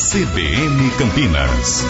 CBN Campinas.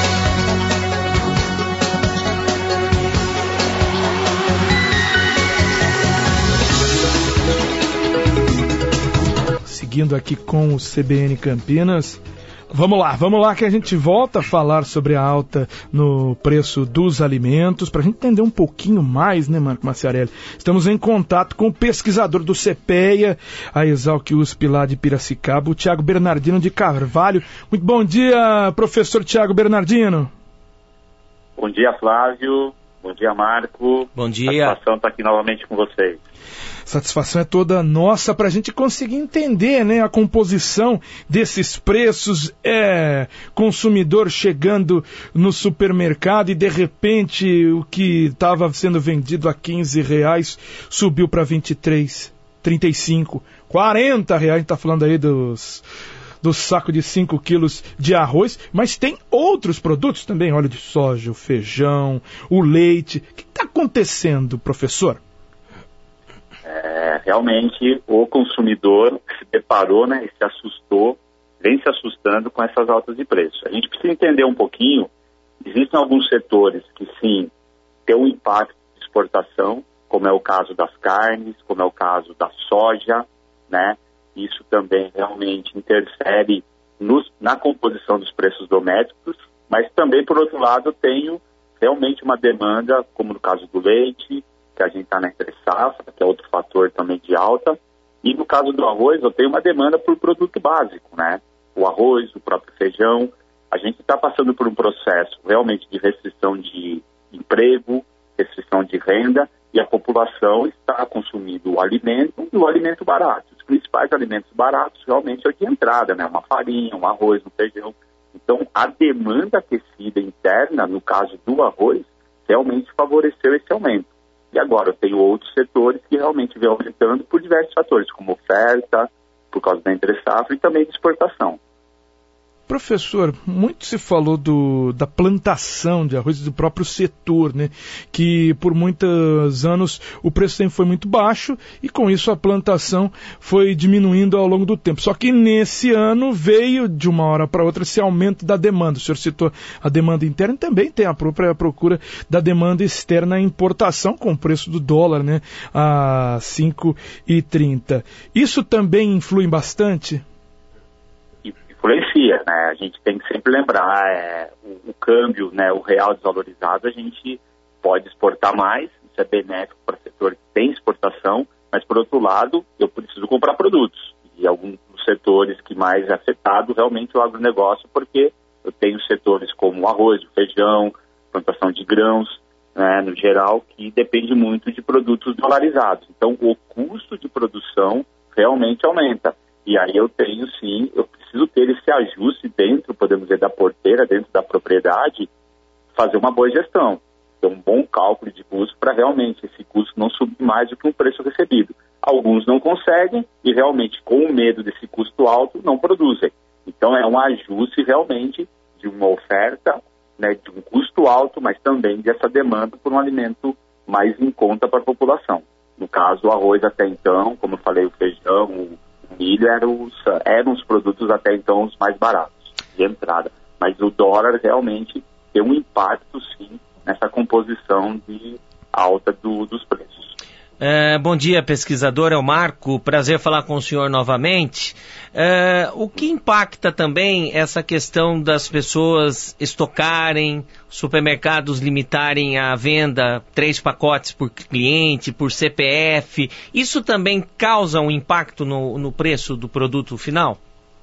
Seguindo aqui com o CBN Campinas, vamos lá que a gente volta a falar sobre a alta no preço dos alimentos, para a gente entender um pouquinho mais, né, Marco Maciarelli? Estamos em contato com o pesquisador do CPEA, a Exalc USP lá de Piracicaba, o Tiago Bernardino de Carvalho. Muito bom dia, professor Tiago Bernardino. Bom dia, Flávio. Bom dia, Marco. Bom dia. Satisfação estar aqui novamente com vocês. Satisfação é toda nossa para a gente conseguir entender, né, a composição desses preços. Consumidor chegando no supermercado e de repente o que estava sendo vendido a R$15 subiu para 23, 35, R$40. A gente está falando aí do saco de 5 quilos de arroz, mas tem outros produtos também, óleo de soja, o feijão, o leite. O que está acontecendo, professor? Realmente o consumidor se deparou, né, e se assustou, vem se assustando com essas altas de preço. A gente precisa entender um pouquinho, existem alguns setores que sim, tem um impacto de exportação, como é o caso das carnes, como é o caso da soja, né? Isso também realmente interfere na composição dos preços domésticos, mas também, por outro lado, eu tenho realmente uma demanda, como no caso do leite, que a gente está na entre-safra, que é outro fator também de alta, e no caso do arroz, eu tenho uma demanda por produto básico, né? O arroz, o próprio feijão. A gente está passando por um processo realmente de restrição de emprego, restrição de renda, e a população está consumindo o alimento e o alimento barato. Os principais alimentos baratos realmente é o de entrada, né? Uma farinha, um arroz, um feijão. Então, a demanda aquecida interna, no caso do arroz, realmente favoreceu esse aumento. E agora eu tenho outros setores que realmente vêm aumentando por diversos fatores, como oferta, por causa da entre-safra e também de exportação. Professor, muito se falou da plantação de arroz do próprio setor, né? Que por muitos anos o preço sempre foi muito baixo e com isso a plantação foi diminuindo ao longo do tempo. Só que nesse ano veio de uma hora para outra esse aumento da demanda. O senhor citou a demanda interna e também tem a própria procura da demanda externa, a importação com o preço do dólar, né? A 5,30. Isso também influi bastante? Influencia, né? A gente tem que sempre lembrar, o câmbio, né, o real desvalorizado, a gente pode exportar mais, isso é benéfico para o setor que tem exportação, mas por outro lado, eu preciso comprar produtos. E alguns dos setores que mais é afetado realmente é o agronegócio, porque eu tenho setores como o arroz, o feijão, plantação de grãos, né, no geral, que depende muito de produtos dolarizados. Então, o custo de produção realmente aumenta. E aí eu preciso ter esse ajuste dentro, podemos dizer, da porteira, dentro da propriedade, fazer uma boa gestão, ter um bom cálculo de custo para realmente esse custo não subir mais do que o preço recebido. Alguns não conseguem e realmente, com o medo desse custo alto, não produzem. Então é um ajuste realmente de uma oferta, né, de um custo alto, mas também dessa demanda por um alimento mais em conta para a população. No caso, o arroz até então, como eu falei, o feijão, o milho eram os produtos até então os mais baratos de entrada, mas o dólar realmente tem um impacto sim nessa composição de alta dos preços. Bom dia, pesquisador, é o Marco, prazer falar com o senhor novamente. O que impacta também essa questão das pessoas estocarem, supermercados limitarem a venda, 3 pacotes por cliente, por CPF, isso também causa um impacto no preço do produto final?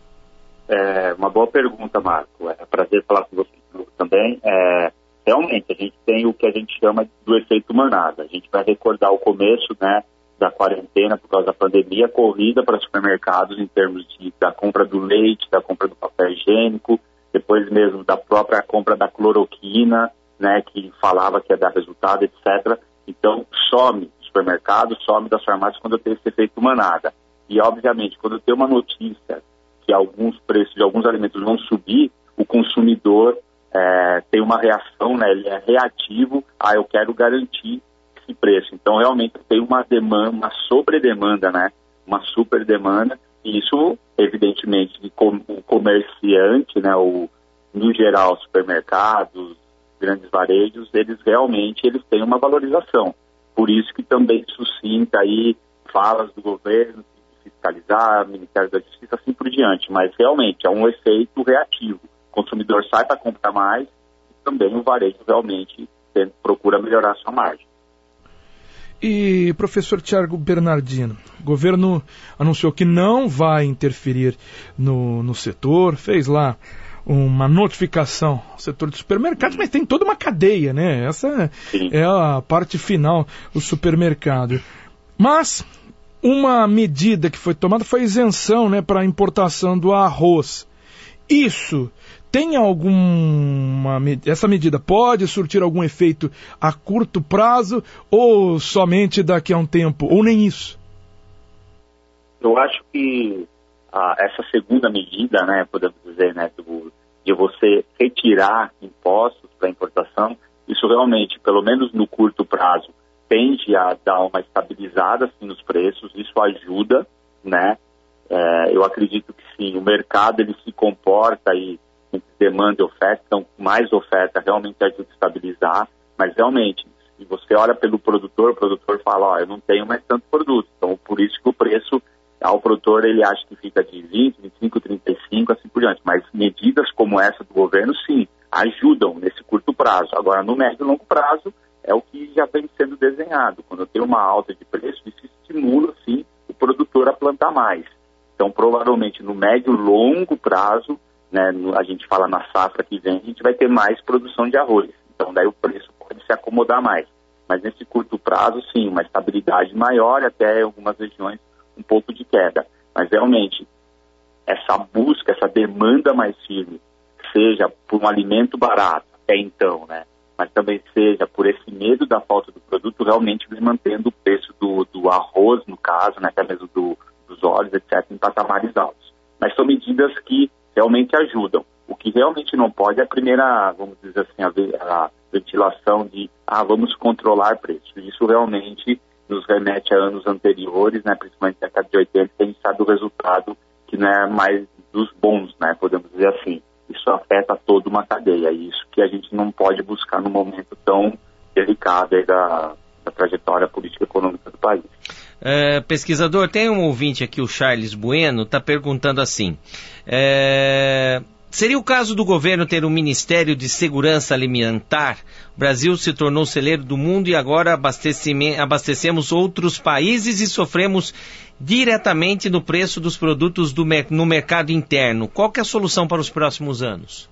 Uma boa pergunta, Marco, é prazer falar com você também. Realmente, a gente tem o que a gente chama do efeito manada. A gente vai recordar o começo, né, da quarentena, por causa da pandemia, a corrida para supermercados em termos da compra do leite, da compra do papel higiênico, depois mesmo da própria compra da cloroquina, né, que falava que ia dar resultado, etc. Então, some do supermercado, some das farmácias quando eu tenho esse efeito manada. E, obviamente, quando eu tenho uma notícia que alguns preços de alguns alimentos vão subir, o consumidor tem uma reação, né? Ele é reativo, eu quero garantir esse preço. Então, realmente, tem uma demanda, uma sobredemanda, né? Uma super demanda, e isso, evidentemente, o mediante, né, no geral, supermercados, grandes varejos, eles têm uma valorização. Por isso que também suscita aí falas do governo de fiscalizar, Ministério da Justiça, assim por diante. Mas realmente é um efeito reativo. O consumidor sai para comprar mais e também o varejo realmente procura melhorar a sua margem. E, professor Thiago Bernardino, o governo anunciou que não vai interferir no setor, fez lá uma notificação ao setor de supermercados, mas tem toda uma cadeia, né? Essa é a parte final do supermercado. Mas uma medida que foi tomada foi a isenção, né, para a importação do arroz. Isso tem essa medida pode surtir algum efeito a curto prazo ou somente daqui a um tempo, ou nem isso? Eu acho que essa segunda medida, né, podemos dizer, né, de você retirar impostos para importação, isso realmente, pelo menos no curto prazo, tende a dar uma estabilizada assim, nos preços, isso ajuda, né? Eu acredito que sim, o mercado ele se comporta e demanda e oferta, então mais oferta realmente ajuda a estabilizar, mas realmente, se você olha pelo produtor, o produtor fala, eu não tenho mais tanto produto, então por isso que o preço ao produtor ele acha que fica de 20, 25, 35, assim por diante, mas medidas como essa do governo, sim, ajudam nesse curto prazo. Agora, no médio e longo prazo, é o que já vem sendo desenhado, quando tem uma alta de preço, isso estimula, sim, o produtor a plantar mais. Então, provavelmente, no médio e longo prazo, né, a gente fala na safra que vem, a gente vai ter mais produção de arroz. Então, daí o preço pode se acomodar mais. Mas nesse curto prazo, sim, uma estabilidade maior e até em algumas regiões um pouco de queda. Mas, realmente, essa busca, essa demanda mais firme, seja por um alimento barato, até então, né, mas também seja por esse medo da falta do produto, realmente vem mantendo o preço do arroz, no caso, né, até mesmo dos óleos, etc., em patamares altos. Mas são medidas que realmente ajudam. O que realmente não pode é a primeira, vamos dizer assim, a ventilação de, vamos controlar preços. Isso realmente nos remete a anos anteriores, né, principalmente na década de 80, que a gente sabe o resultado que não é mais dos bons, né, podemos dizer assim. Isso afeta toda uma cadeia, isso que a gente não pode buscar num momento tão delicado aí da trajetória política e econômica do país. Pesquisador, tem um ouvinte aqui, o Charles Bueno, está perguntando assim, seria o caso do governo ter um Ministério de Segurança Alimentar? O Brasil se tornou celeiro do mundo e agora abastecemos outros países e sofremos diretamente no preço dos produtos no mercado interno. Qual que é a solução para os próximos anos?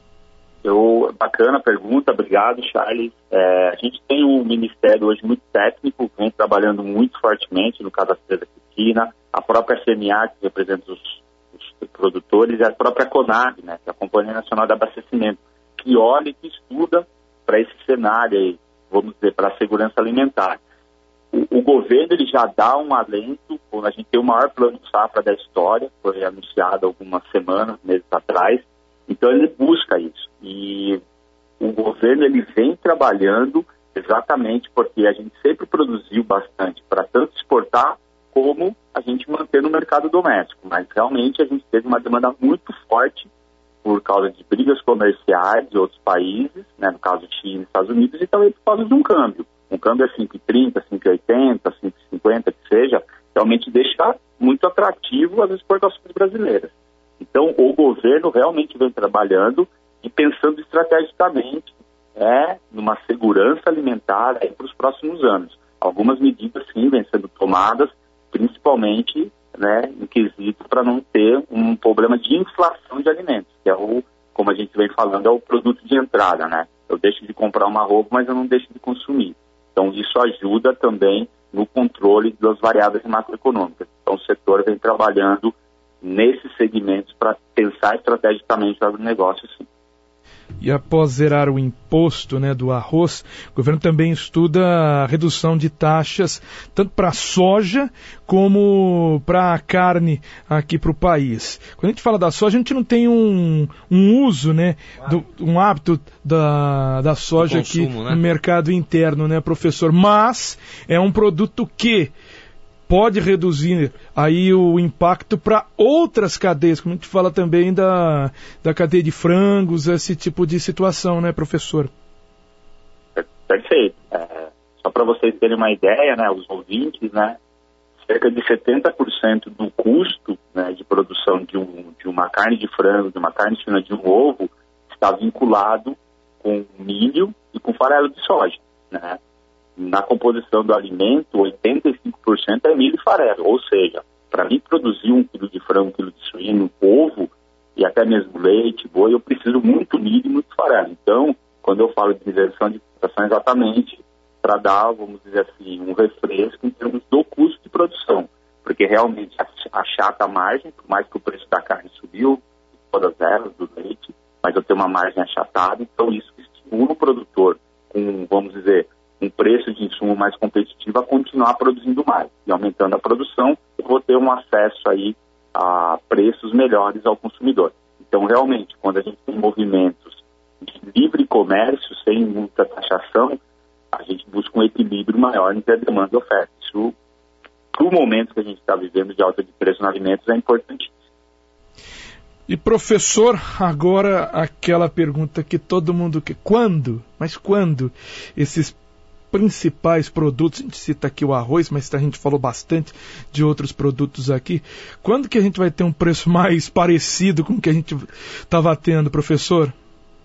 Bacana a pergunta, obrigado, Charles. A gente tem um ministério hoje muito técnico, vem trabalhando muito fortemente, no caso da César Cristina, a própria CNA, que representa os produtores, e a própria CONAB, né, que é a Companhia Nacional de Abastecimento, que olha e que estuda para esse cenário aí, vamos dizer, para a segurança alimentar. O governo ele já dá um alento, quando a gente tem o maior plano de safra da história, foi anunciado algumas semanas, meses atrás, então ele busca isso. E o governo ele vem trabalhando exatamente porque a gente sempre produziu bastante para tanto exportar como a gente manter no mercado doméstico. Mas realmente a gente teve uma demanda muito forte por causa de brigas comerciais de outros países, né, no caso China e Estados Unidos, e também por causa de um câmbio. Um câmbio é 5,30, 5,80, 5,50, que seja, realmente deixa muito atrativo as exportações brasileiras. Então, o governo realmente vem trabalhando e pensando estrategicamente numa segurança alimentar para os próximos anos. Algumas medidas, sim, vêm sendo tomadas, principalmente, né, em quesito para não ter um problema de inflação de alimentos, que é como a gente vem falando, é o produto de entrada, né? Eu deixo de comprar uma roupa, mas eu não deixo de consumir. Então, isso ajuda também no controle das variáveis macroeconômicas. Então, o setor vem trabalhando nesses segmentos para pensar estrategicamente no negócio, sim. E após zerar o imposto, né, do arroz, o governo também estuda a redução de taxas tanto para a soja como para a carne aqui para o país. Quando a gente fala da soja, a gente não tem um uso, né, um hábito da soja consumo, aqui, né, no mercado interno, né, professor? Mas é um produto que pode reduzir aí o impacto para outras cadeias, como a gente fala também da cadeia de frangos, esse tipo de situação, né, professor? Perfeito. Só para vocês terem uma ideia, né, os ouvintes, né, cerca de 70% do custo, né, de produção de uma carne de frango, de uma carne suína, de um ovo, está vinculado com milho e com farelo de soja, né? Na composição do alimento, 85% é milho e farelo, ou seja, para mim produzir 1 quilo de frango, 1 quilo de suíno, ovo e até mesmo leite, boi, eu preciso muito milho e muito farelo. Então, quando eu falo de inversão de produção, é exatamente para dar, vamos dizer assim, um refresco em termos do custo de produção, porque realmente achata a margem, por mais que o preço da carne subiu, todas elas, do leite, mas eu tenho uma margem achatada, então isso estimula o produtor com, vamos dizer, um preço de insumo mais competitivo a continuar produzindo mais. E aumentando a produção, eu vou ter um acesso aí a preços melhores ao consumidor. Então, realmente, quando a gente tem movimentos de livre comércio, sem muita taxação, a gente busca um equilíbrio maior entre a demanda e a oferta. Isso, para o momento que a gente está vivendo de alta de preço nos alimentos, é importantíssimo. E professor, agora aquela pergunta que todo mundo quer. Quando? Mas quando esses principais produtos, a gente cita aqui o arroz, mas a gente falou bastante de outros produtos aqui, quando que a gente vai ter um preço mais parecido com o que a gente estava tendo, professor?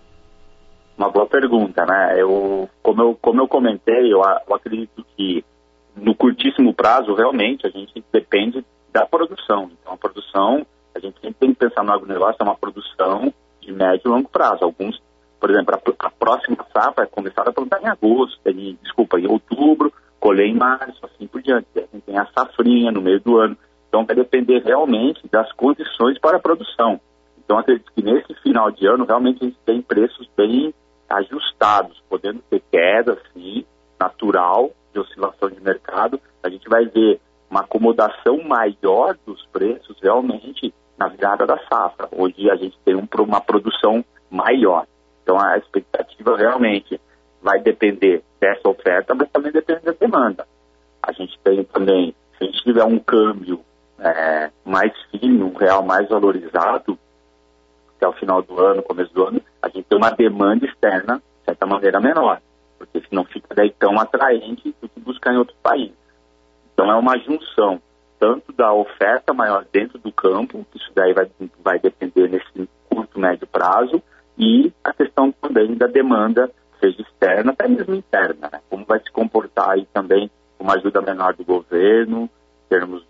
Uma boa pergunta, né? Como eu comentei, eu acredito que no curtíssimo prazo, realmente, a gente depende da produção. Então, a produção, a gente sempre tem que pensar no agronegócio, é uma produção de médio e longo prazo. Alguns, por exemplo, a próxima safra é começar a plantar em agosto, em outubro, colher em março, assim por diante. A gente tem a safrinha no meio do ano. Então, vai depender realmente das condições para a produção. Então, acredito que nesse final de ano, realmente, a gente tem preços bem ajustados, podendo ter queda, sim, natural, de oscilação de mercado. A gente vai ver uma acomodação maior dos preços, realmente, na virada da safra. Hoje, a gente tem uma produção maior. Então, a expectativa realmente vai depender dessa oferta, mas também depende da demanda. A gente tem também, se a gente tiver um câmbio mais fino, um real mais valorizado, até o final do ano, começo do ano, a gente tem uma demanda externa, de certa maneira, menor, porque senão fica daí tão atraente do que buscar em outro país. Então, é uma junção, tanto da oferta maior dentro do campo, que isso daí vai depender nesse curto, médio prazo, e a questão também da demanda, seja externa, até mesmo interna, né? Como vai se comportar aí também uma ajuda menor do governo, em termos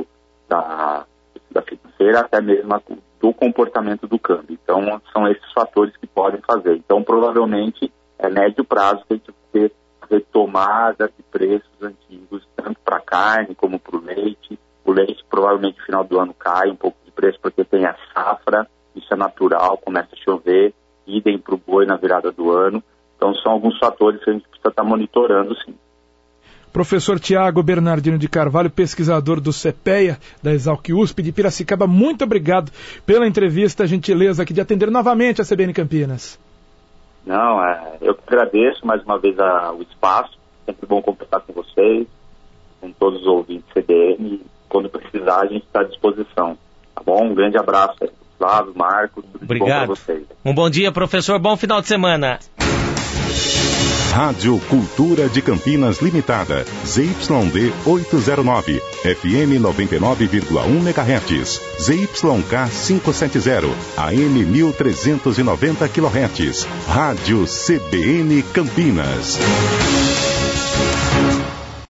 da financeira, até mesmo do comportamento do câmbio. Então, são esses fatores que podem fazer. Então, provavelmente, é médio prazo que a gente vai ter retomada de preços antigos, tanto para a carne como para o leite. O leite, provavelmente, no final do ano cai um pouco de preço, porque tem a safra, isso é natural, começa a chover, idem para o boi na virada do ano. Então, são alguns fatores que a gente precisa estar monitorando, sim. Professor Tiago Bernardino de Carvalho, pesquisador do CPEA, da Exalc USP de Piracicaba, muito obrigado pela entrevista, a gentileza aqui de atender novamente a CBN Campinas. Não, eu que agradeço mais uma vez o espaço, sempre bom conversar com vocês, com todos os ouvintes CBN, quando precisar a gente está à disposição, tá bom? Um grande abraço aí, Flávio, Marcos, tudo de bom para vocês. Um bom dia, professor, bom final de semana. Rádio Cultura de Campinas Limitada, ZYD 809, FM 99,1 MHz, ZYK 570, AM 1390 kHz, Rádio CBN Campinas.